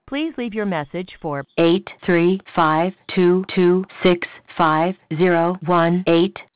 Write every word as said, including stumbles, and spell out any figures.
Please leave your message for eight three five two two six five zero one eight.